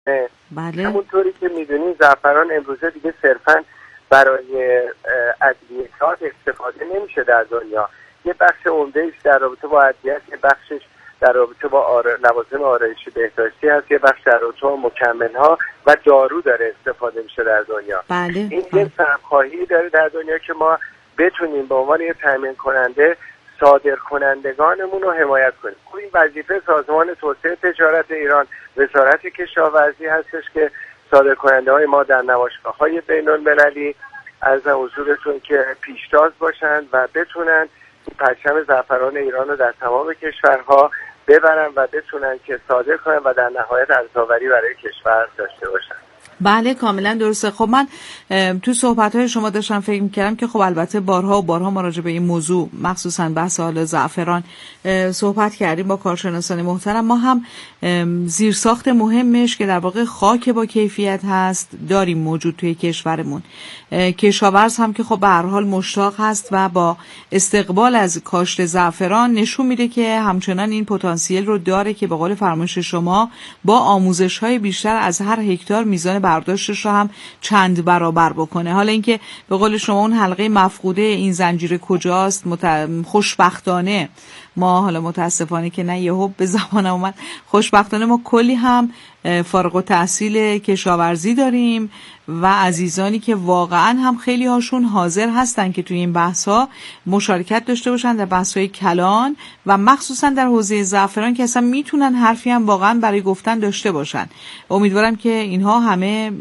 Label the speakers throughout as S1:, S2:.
S1: بله.
S2: همونطوری که میدونید زعفران امروزه دیگه صرفاً برای ادویه‌ات استفاده نمیشه در دنیا. یه بخش عمده‌ایش در رابطه با ادویه، یه بخشش در رابطه با لوازم آرایشی بهداشتی هست، یه بخش در رابطه با مکمل‌ها و دارو داره استفاده میشه در دنیا.
S1: بله.
S2: این یه سهم‌خواهی داره در دنیا که ما بتونیم به عنوان یه تامین کننده صادرکنندگانمون رو حمایت کنیم. این وظیفه سازمان توسعه تجارت ایران، وزارت کشاورزی هستش که صادرکننده‌های ما در نمایشگاه‌های بین‌المللی از حضورتون که پیشتاز باشند و بتونن پرچم زعفران ایران رو در تمام کشورها ببرن و بتونن که صادر کنن و در نهایت ارزآوری برای کشور داشته باشن.
S1: بله کاملا درسته. خب من تو صحبت‌های شما داشتم فکر می‌کردم که خب البته بارها و بارها ما راجع به این موضوع مخصوصا بحث حال زعفران صحبت کردیم با کارشناسان محترم. ما هم زیرساخت مهمش که در واقع خاک با کیفیت هست داریم موجود توی کشورمون. کشاورز هم که خب به هر حال مشتاق هست و با استقبال از کاشت زعفران نشون میده که همچنان این پتانسیل رو داره که به قول فرمایش شما با آموزش‌های بیشتر از هر هکتار میزان برداشتش رو هم چند برابر بکنه. حالا اینکه به قول شما اون حلقه مفقوده این زنجیره کجاست، خوشبختانه ما، حالا متاسفانه که نه یهو به زبانم اومد، خوشبختانه ما کلی هم فارغ التحصیل کشاورزی داریم و عزیزانی که واقعا هم خیلی هاشون حاضر هستن که توی این بحث ها مشارکت داشته باشن در بحث های کلان و مخصوصا در حوزه زعفران که اصلا میتونن حرفی هم واقعا برای گفتن داشته باشن. امیدوارم که اینها همه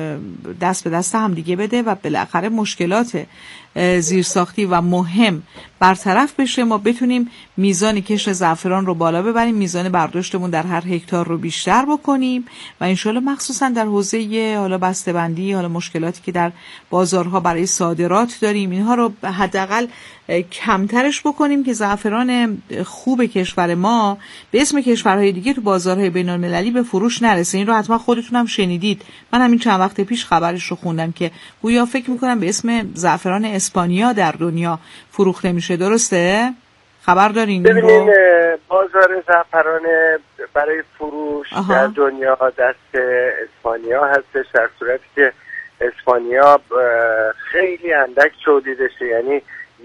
S1: دست به دست هم دیگه بده و بالاخره مشکلات زیرساختی و مهم برطرف بشه، ما بتونیم میزان کشت زعفران رو بالا ببریم، میزان برداشتمون در هر هکتار رو بیشتر بکنیم و انشالله مخصوصا در حوزه حالا بسته‌بندی، حالا مشکلاتی که در بازارها برای صادرات داریم اینها رو حداقل کمترش بکنیم که زعفران خوب کشور ما به اسم کشورهای دیگه تو بازارهای بین‌المللی به فروش نرسه. این رو حتما خودتون هم شنیدید. من همین چند وقت پیش خبرش رو خوندم که گویا فکر میکنم به اسم زعفران اسپانیا در دنیا فروخته میشه. درسته؟ خبر دارین؟
S2: ببینین بازار زعفران برای فروش در دنیا دست اسپانیا هستش، در صورتی که اسپانیا خیلی اندک تولیدشه، یعنی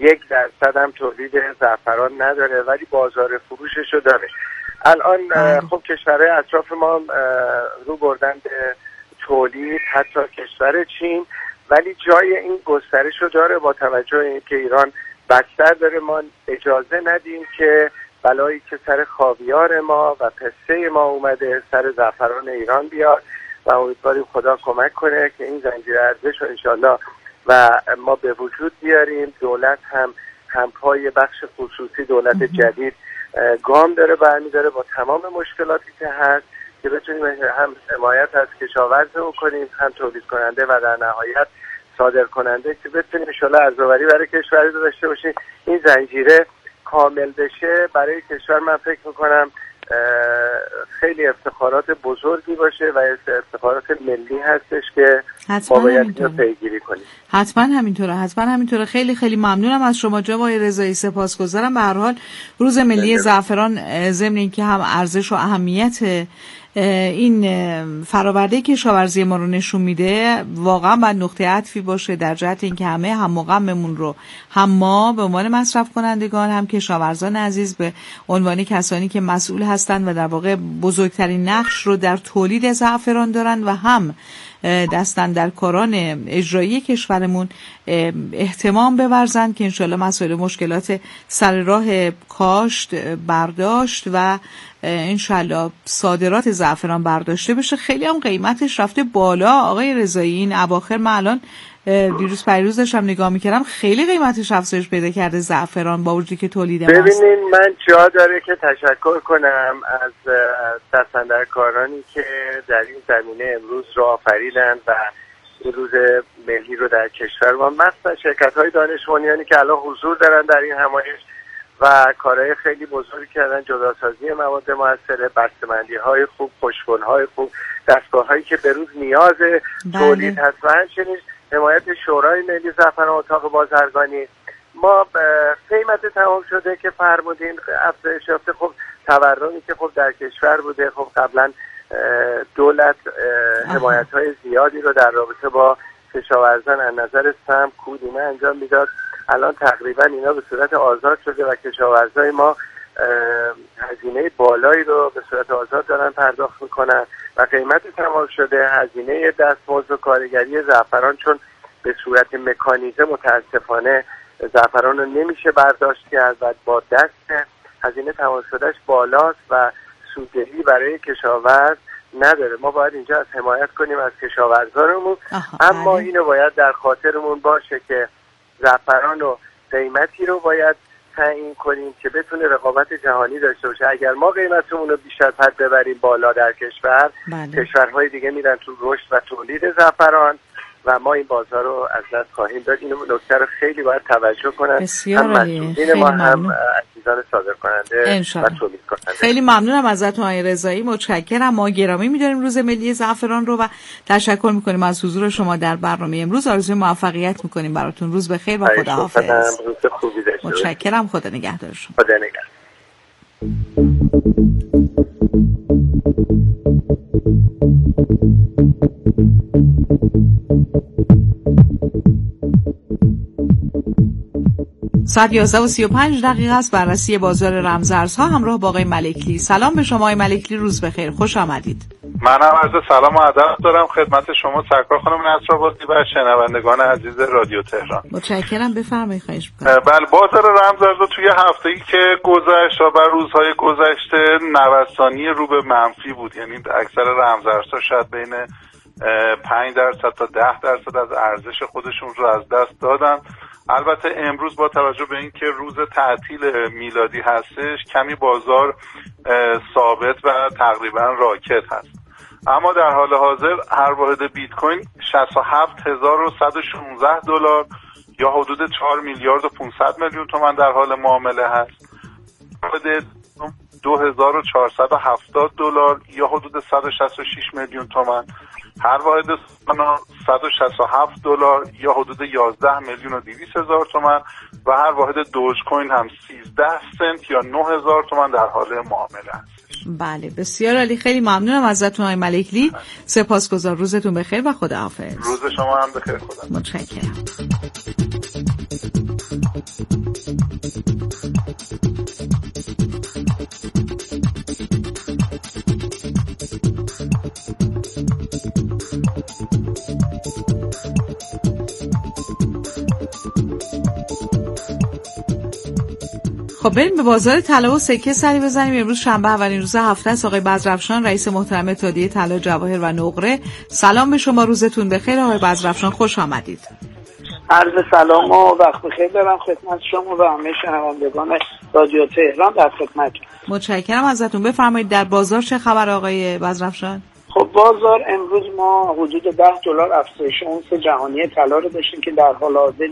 S2: 1% هم تولید زعفران نداره ولی بازار فروششو داره. الان خب کشورهای اطراف ما رو بردن به تولید، حتی کشور چین، ولی جای این گسترشو داره با توجه به اینکه ایران بستر داره. ما اجازه ندیم که بلایی که سر خاویار ما و پسته ما اومده سر زعفران ایران بیاد و امیدواریم خدا کمک کنه که این زنجیره ارزش رو انشالله و ما به وجود بیاریم. دولت هم پای بخش خصوصی، دولت جدید گام داره برمی‌داره با تمام مشکلاتی که هست که بتونیم هم حمایت از کشاورز بکنیم، هم تولید کننده و در نهایت صادر کننده که بتونیم انشالله ارزآوری برای کشور داشته باشیم. این زنجیره کامل بشه برای کشور من فکر میکنم خیلی افتخارات بزرگی باشه و افتخارات ملی هستش که ما باید اینو پیگیری کنیم.
S1: حتما همینطوره. خیلی خیلی ممنونم از شما جناب رضایی، سپاسگزارم. به هر حال روز ملی زعفران ضمن اینکه هم ارزش و اهمیت این فراورده کشاورزی ما رو نشون میده، واقعا باید نقطه عطفی باشه در جهت اینکه همه هم غممون رو هم ما به عنوان مصرف کنندگان، هم کشاورزان عزیز به عنوان کسانی که مسئول هستند و در واقع بزرگترین نقش رو در تولید زعفران دارن و هم دستن در کاران اجرایی کشورمون اهتمام بورزن که انشالله مسائل مشکلات سر راه کاشت، برداشت و انشالله صادرات زعفران برداشته بشه. خیلی هم قیمتش رفته بالا آقای رضایی. این اواخر من الان دیروز پریروز داشتم نگاه میکردم خیلی قیمتش افزایش پیدا کرده زعفران با وجودی که تولید ماست.
S2: ببینین من جا داره که تشکر کنم از دستاندرکارانی که در این زمینه امروز رو آفریدن و این روز ملی رو در کشور و مثلا شرکت‌های دانش بنیانی که الان حضور دارن در این همایش و کارهای خیلی بزرگی کردن، جداسازی مواد مؤثر، بسته‌بندی‌های خوب، خوشگل‌های خوب، دستگاه‌هایی که به روز نیاز تولید هست و همچنین حمایت شورای ملی زعفران اتاق بازرگانی. ما قیمت تمام شده که فرمودین افزایش یافته. خب تورمی که خب در کشور بوده، خب قبلا دولت حمایت‌های زیادی رو در رابطه با کشاورزان از نظر سهم کودینه انجام میداد. الان تقریبا اینا به صورت آزاد شده و کشاورزای ما هزینه بالایی رو به صورت آزاد دارن پرداخت میکنن و قیمت تمام شده. هزینه دستمزد و کارگری زعفران چون به صورت مکانیزه متاسفانه زعفران رو نمیشه برداشت کرد و با دست هزینه تمام شدهش بالاست و سوددهی برای کشاورز نداره. ما باید اینجا از حمایت کنیم از کشاورزانمون، اما اینو باید در خاطرمون باشه که زعفران و قیمتی رو باید تعیین کنیم که بتونه رقابت جهانی داشته باشه. اگر ما قیمتمون رو بیش از حد ببریم بالا در کشور، کشورهای دیگه میرن تو رشد و تولید زعفران و ما این بازار رو از دست خواهیم داد. اینو نکته رو خیلی باید توجه کنن، هم مسئولین ما هم عزیزان صادر کننده و تولید کننده.
S1: خیلی ممنونم ازتون آقای رضایی، متشکرم. ما گرامی می‌داریم روز ملی زعفران رو و تشکر می‌کنیم از حضور شما در برنامه امروز. آرزوی موفقیت می‌کنیم براتون. روز بخیر و خداحافظ.
S2: روز خوبی داشته باشید.
S1: متشکرم. خدا نگهدار شما.
S2: خدا نگهدار.
S1: ساعت 11:35 است. بررسی بازار رمزارزها همراه با آقای ملکلی. سلام به شما آقای ملکلی، روز بخیر، خوش آمدید.
S3: منم عرض سلام و ادب دارم خدمت شما سرکار خانم نصرآبادی و شنوندگان عزیز رادیو تهران.
S1: متشکرم، بفرمایید. خواهش می‌کنم.
S3: بله، بازار رمزارزها توی هفته‌ای که گذشت و بر روزهای گذشته نوسانی رو به منفی بود، یعنی اکثر رمزارزها شاید بین 5% تا 10% از ارزش خودشون رو از دست دادن. البته امروز با توجه به اینکه روز تعطیل میلادی هستش کمی بازار ثابت و تقریبا راکد هست، اما در حال حاضر هر واحد بیت کوین 67116 دلار یا حدود 4 میلیارد و 500 میلیون تومان در حال معامله هست. واحد 2470 دلار یا حدود 166 میلیون تومان. هر واحد سونا 167 دلار یا حدود 11 میلیون و 200 هزار تومان و هر واحد دوج کوین هم 13 سنت یا 9000 تومان در حال معامله هستش.
S1: بله، بسیار عالی. خیلی ممنونم ازتون آقای ملکلی. سپاسگزار. روزتون بخیر و خداحافظ.
S3: روز شما هم بخیر. خدا.
S1: متشکرم. خب بریم به بازار طلا و سکه سری بزنیم. امروز شنبه اولین روز هفته است. آقای بزرافشان رئیس محترم اتحادیه طلا جواهر و نقره، سلام به شما، روزتون بخیر. آقای بزرافشان خوش آمدید.
S4: عرض سلام و وقت بخیر دارم خدمت شما و همه شنوندگان رادیو تهران در خدمتتون.
S1: متشکرم ازتون. بفرمایید در بازار چه خبر آقای بزرافشان؟
S4: خب بازار امروز ما حدود 10 دلار افزایش اونس جهانی طلا رو داشتیم که در حال حاضر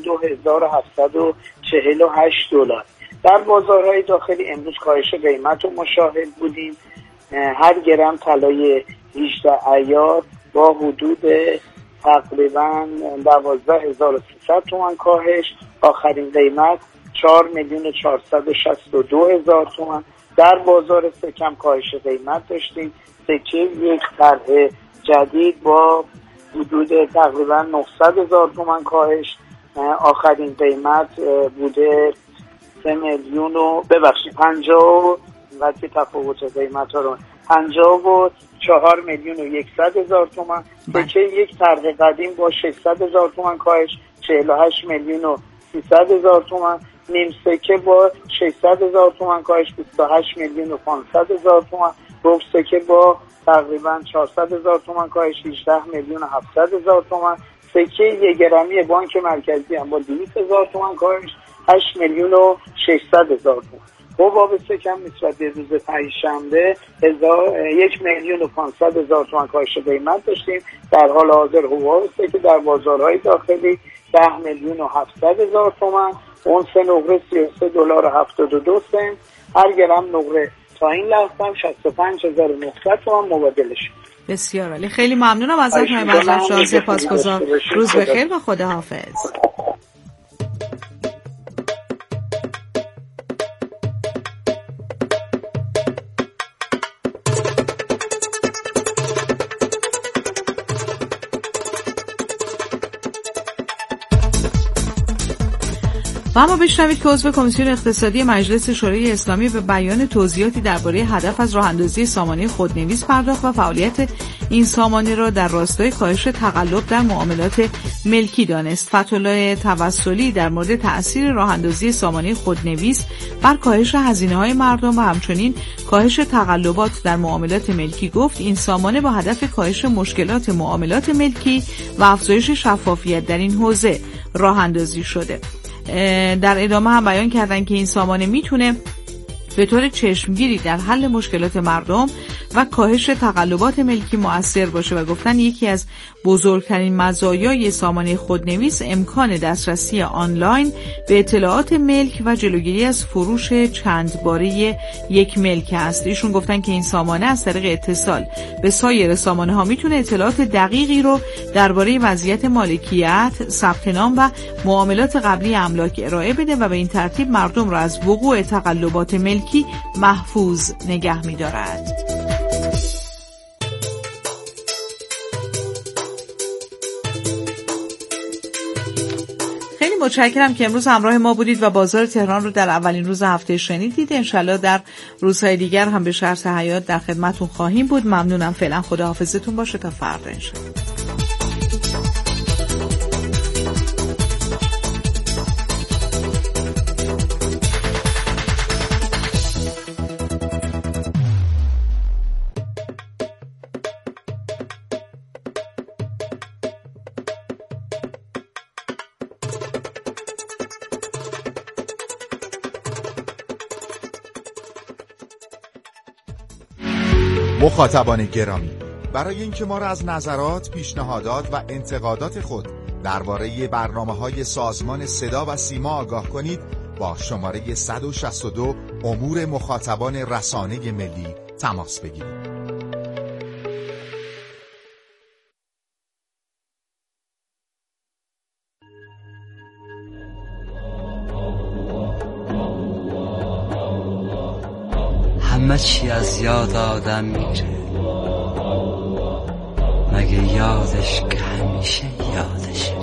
S4: 2748 دلار. در بازارهای داخلی امروز کاهش قیمت رو مشاهد بودیم. هر گرم طلای 18 ایار با حدود تقریبا 12300 تومان کاهش، آخرین قیمت 4,462,000 تومان. در بازار سکم کاهش قیمت داشتیم. سکه یک طرح جدید با حدود تقریبا 900,000 تومان کاهش، آخرین قیمت بوده 3 میلیون و 50 وقتی تفاوت قیمت ها رو 54 میلیون و 100,000 تومان. سکه یک طرح قدیم با 600,000 تومان کاهش 48 میلیون و 300,000 تومان. نیم سکه با 600,000 تومان کاهش 28 میلیون و 500,000 تومان. ربع سکه با تقریبا 400,000 تومان کاهش 18 میلیون و 700,000 تومان. سکه 1 گرمی بانک مرکزی هم با 200,000 تومان کاهش 8 میلیون و 600,000 تومان. حباب سکم نسبت به روز پنجشنبه 1 میلیون و 500,000 تومان کاهش قیمت داشتیم. در حال حاضر حباب سکه در بازارهای داخلی 10 میلیون و 700,000 تومان. اونس نقره 33 دلار و 72 سنت. هر گرم نقره تا این لحظه هم 65,900 تومان مبادله.
S1: بسیار عالی. خیلی ممنونم ازتون آقای بزرافشان. سپاسگزار. روز بخیر و خداحافظ. و اما بشنوید که عضو کمیسیون اقتصادی مجلس شورای اسلامی به بیان توضیحاتی درباره هدف از راه‌اندازی سامانه خودنویس پرداخت و فعالیت این سامانه را در راستای کاهش تقلب در معاملات ملکی دانست. فتح‌الله توسلی در مورد تأثیر راه‌اندازی سامانه خودنویس بر کاهش هزینه‌های مردم و همچنین کاهش تقلبات در معاملات ملکی گفت این سامانه با هدف کاهش مشکلات معاملات ملکی و افزایش شفافیت در این حوزه راه‌اندازی شده. در ادامه هم بیان کردن که این سامانه میتونه به طور چشمگیری در حل مشکلات مردم و کاهش تقلبات ملکی مؤثر باشه و گفتن یکی از بزرگترین مزایای سامانه خودنویس امکان دسترسی آنلاین به اطلاعات ملک و جلوگیری از فروش چند باره یک ملک است. ایشون گفتن که این سامانه از طریق اتصال به سایر سامانه ها میتونه اطلاعات دقیقی رو درباره وضعیت مالکیت، ثبت نام و معاملات قبلی املاک ارائه بده و به این ترتیب مردم را از وقوع تقلبات ملکی محفوظ نگه می‌دارد. خیلی متشکرم که امروز همراه ما بودید و بازار تهران رو در اولین روز هفته شنیدید. انشالله در روزهای دیگر هم به شرط حیات در خدمتون خواهیم بود. ممنونم. فعلا خداحافظتون باشه تا فردا انشالله.
S5: مخاطبان گرامی، برای اینکه ما را از نظرات، پیشنهادات و انتقادات خود درباره برنامه‌های سازمان صدا و سیما آگاه کنید، با شماره 162 امور مخاطبان رسانه ملی تماس بگیرید.
S6: همه چی از یاد آدم میره، مگه یادش که همیشه یادشه.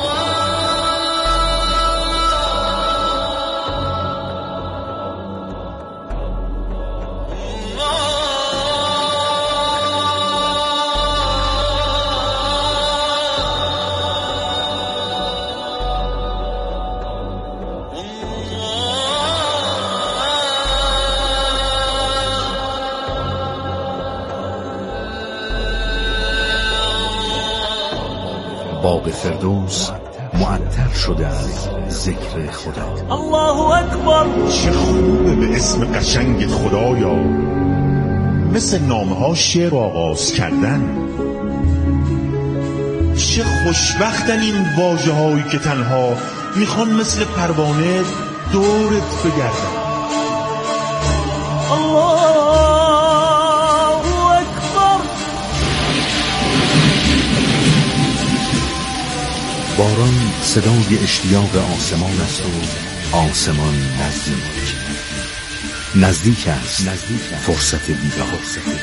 S7: باغ فردوس معطر شده از ذکر خدا.
S8: الله اکبر.
S9: چه خوبه به اسم قشنگت خدایا، مثل نامه ها شعر آغاز کردن. چه خوشبختن این واژه هایی که تنها میخوان مثل پروانه دورت بگردن.
S8: الله اکبر.
S7: باران صدای اشتیاق آسمان است و آسمان نزدیک است فرصت دیدار.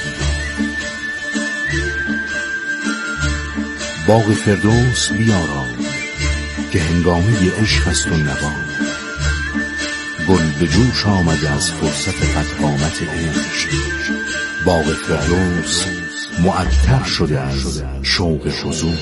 S7: باغ فردوس بیارای که هنگامه عشق است و نوا، گل به جوش آمده از فرصت قدقامت عشق. باغ فردوس معطر شده از شوق حضور.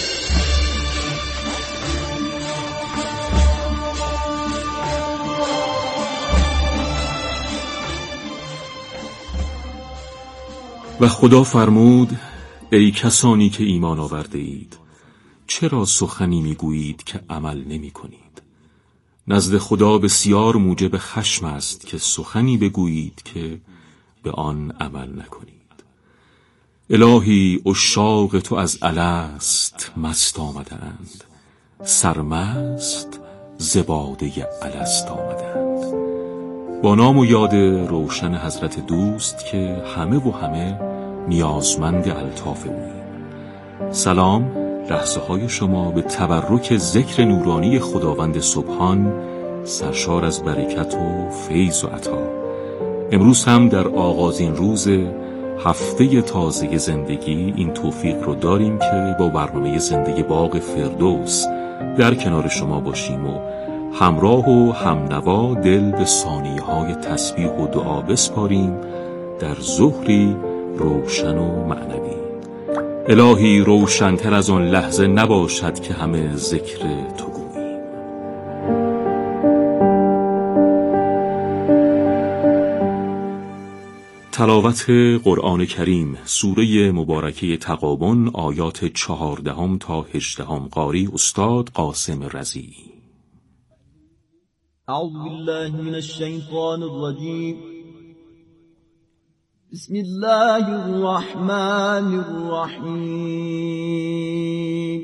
S10: و خدا فرمود ای کسانی که ایمان آورده اید، چرا سخنی میگویید که عمل نمی کنید؟ نزد خدا بسیار موجب خشم است که سخنی بگویید که به آن عمل نکنید. الهی عشاق تو از الست مست آمدند، سرمست زباده الست آمدند. با نام و یاد روشن حضرت دوست که همه و همه نیازمند الطاف اوییم. سلام، لحظه های شما به تبرک ذکر نورانی خداوند سبحان سرشار از برکت و فیض و عطا. امروز هم در آغازین روز هفته تازه زندگی این توفیق رو داریم که با برنامه زندگی باغ فردوس در کنار شما باشیم و همراه و همنوا دل به ثانیه‌های تسبیح و دعا بسپاریم در ظهری روشن و معنوی. الهی روشن‌تر از آن لحظه نباشد که همه ذکر تو گوییم. تلاوت قرآن کریم، سوره مبارکه تغابن، آیات 14 تا 18. قاری استاد قاسم رضی.
S8: اعوذ بالله من الشیطان الرجیم. بسم الله الرحمن الرحیم.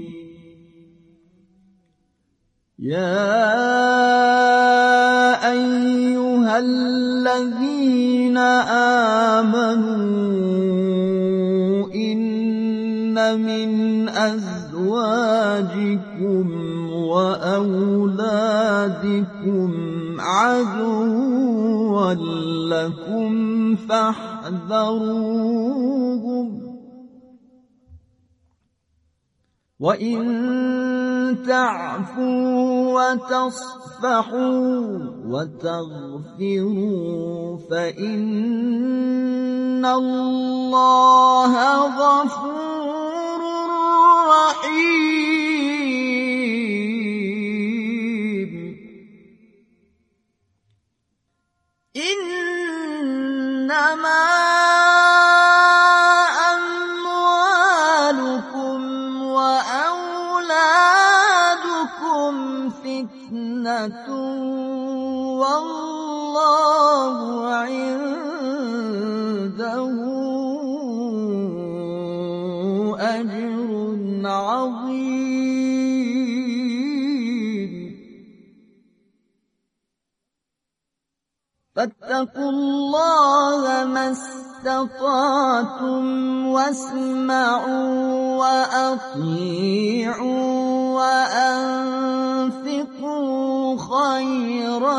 S8: یا ایها الذین آمنوا ان من ازواجکم وأولادكم عدوا لكم فاحذروهم وإن تعفوا وتصفحوا وتغفروا فإن الله غفور رحيم. إنما أموالكم وأولادكم فتنة والله عنده أجر عظيم. فاتقوا الله ما استطعتم واسمعوا وأطيعوا وأنفقوا خيرا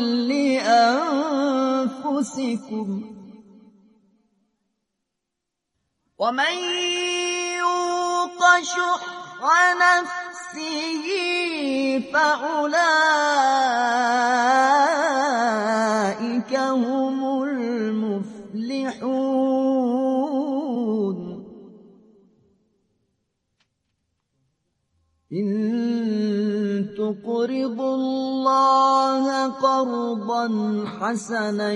S8: لأنفسكم ومن يوق شح نفسه فأولئك هم المفلحون. إن تقرضوا الله قرضا حسنا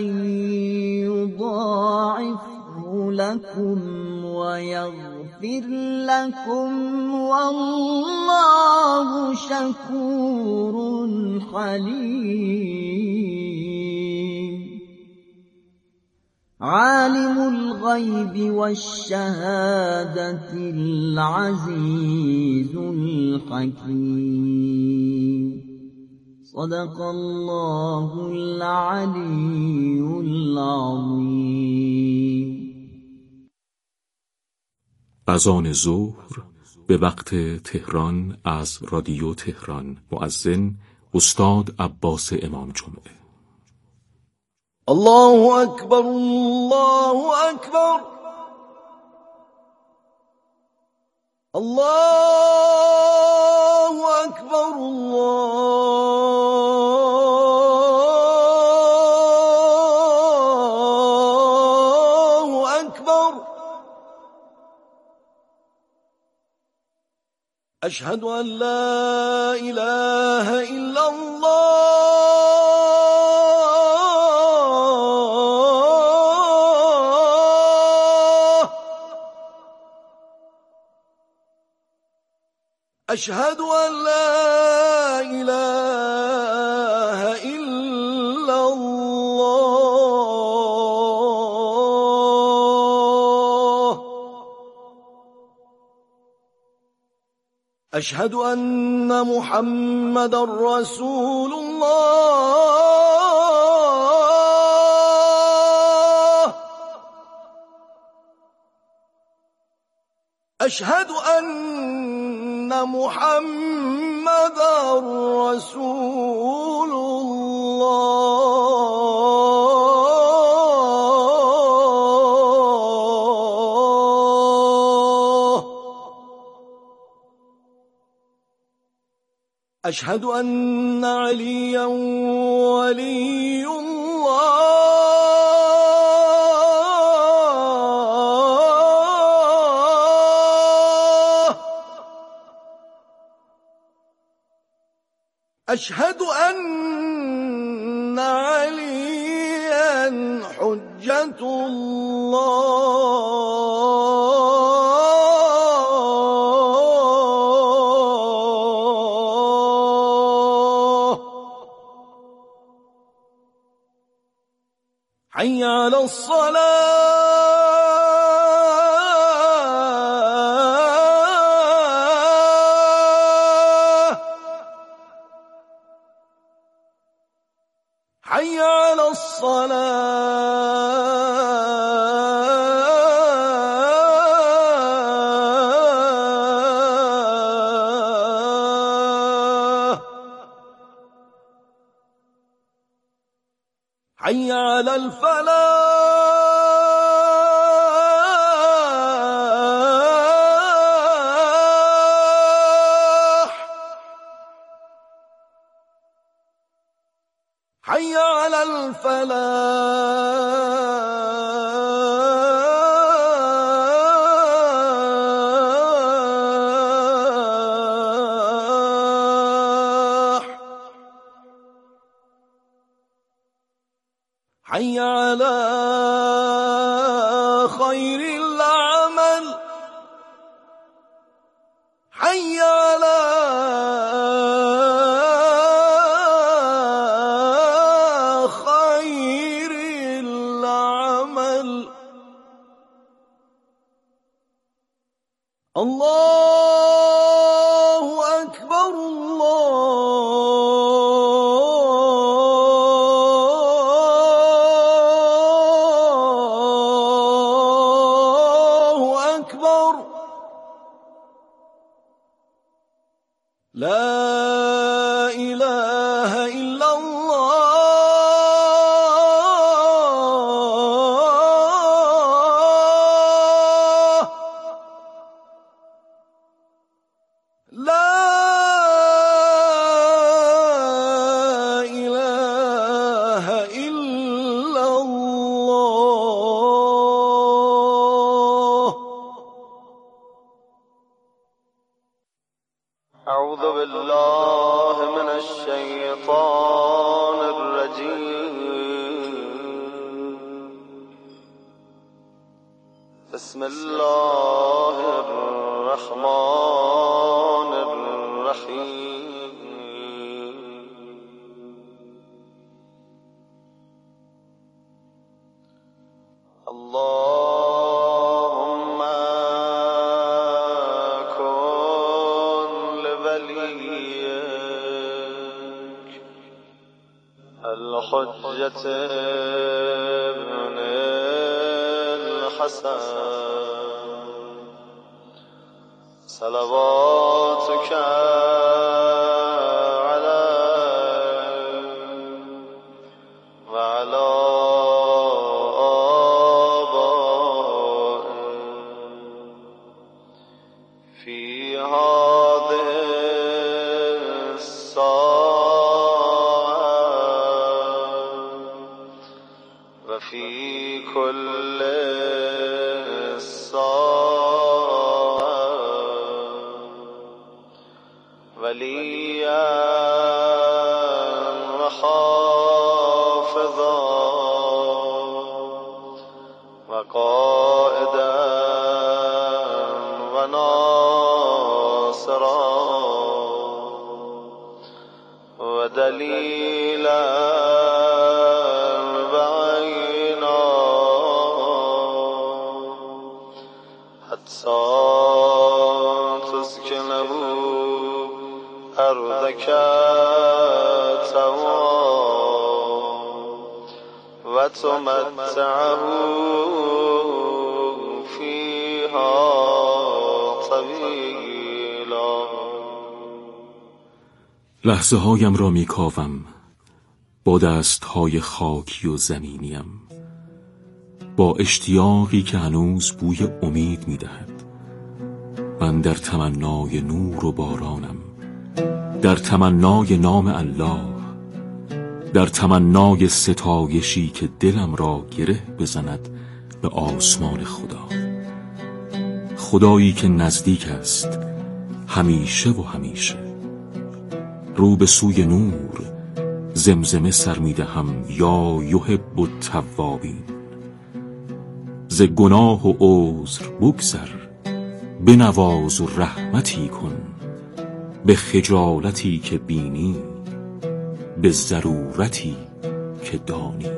S8: يضاعفه لكم ويغفر لكم والله شكور حليم. عالم الغيب والشهادة العزيز الحكيم. صدق الله العلي العظيم.
S10: اذان ظهر به وقت تهران از رادیو تهران. مؤذن استاد عباس امام جمعه.
S8: الله أكبر الله أكبر الله أكبر الله أكبر. أشهد أن لا إله إلا الله أشهد أن لا إله إلا الله أشهد أن محمدا رسول الله أشهد أن محمدا رسول الله أشهد أن عليا ولي الله أشهد أن عليا حجة الله حي على الصلاة حي على الصلاة حي على الفلاح حي على الفلاح حي على خير العمل حي على خير العمل الله أكبر الله أكبر لا إله إلا الله لا إله إلا الله أعوذ بالله من الشيطان الرجيم بسم الله الرحمن الرحيم اللهم كن لوليك الحجة ابن الحسن صلواتك عليه وعلى آبائه في هذه الساعة وفي كل ساعة وليا وحافظا وقائدا وناصرا ودليلا وعينا حتى تسكنه أرضك طوعا وتمتعه فيها طویلا.
S10: لحظه هایم را می کاوم با دست های خاکی و زمینیم، با اشتیاقی که هنوز بوی امید می دهد. من در تمنای نور و بارانم، در تمنای نام الله، در تمنای ستایشی که دلم را گره بزند به آسمان خدا، خدایی که نزدیک است همیشه و همیشه. رو به سوی نور زمزمه سر میدهم یا یحب التوابین. ز گناه و عذر بگذر، بنواز و رحمتی کن، به خجالتی که بینی، به ضرورتی که دانی.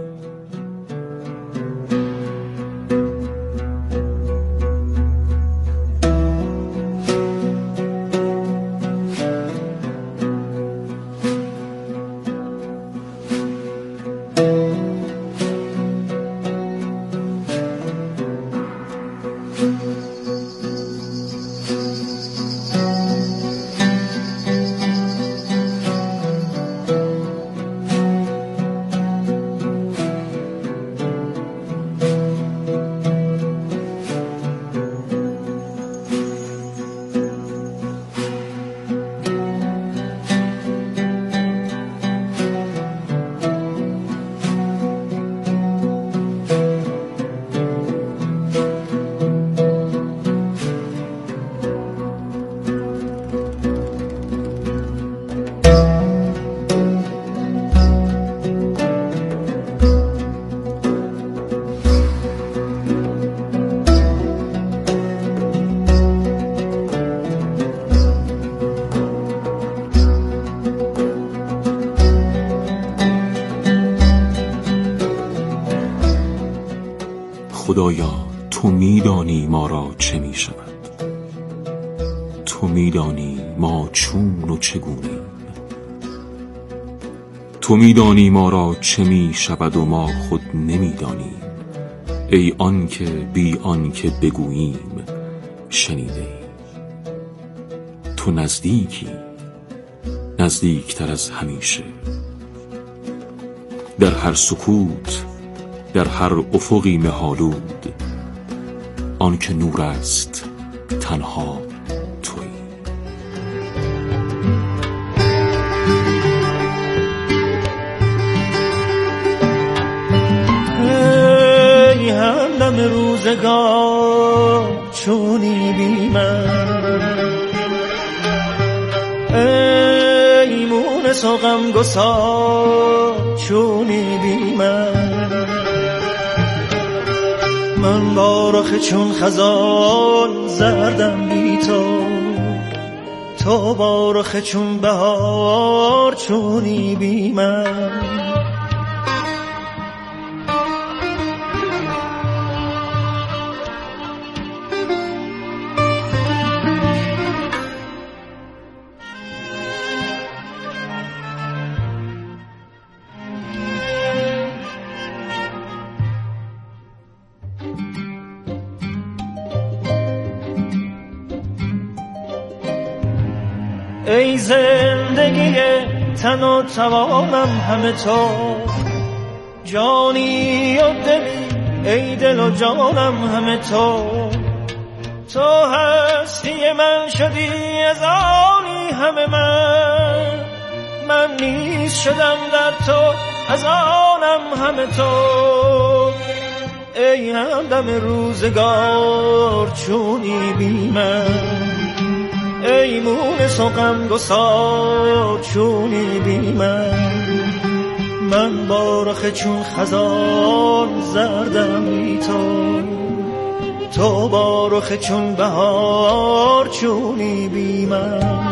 S10: خدایا تو میدانی ما را چه می شود، تو میدانی ما چون و چگونیم، تو میدانی ما را چه می شود و ما خود نمیدانیم. ای آن که بی آن که بگوییم شنیده ای. تو نزدیکی، نزدیکتر از همیشه، در هر سکوت، در هر افقی مه‌آلود، آن که نور است تنها تویی.
S11: ای همدم روزگار چونی بی من، ای مونس و غمگسار چونی بی من. من با رخ چون خزان زردم بی تو، تو با رخ چون بهار چونی بی من. ای زندگی تن و توانم همه تو، جانی و دلی، ای دل و جانم همه تو. تو هستی من شدی از آنی همه من نیز شدم در تو از آنم همه تو. ای همدم روزگار چونی بی من، ای مونس و غمگسار چونی بی من با رخ چون خزان زردم بی تو با رخ چون بهار چونی بی من.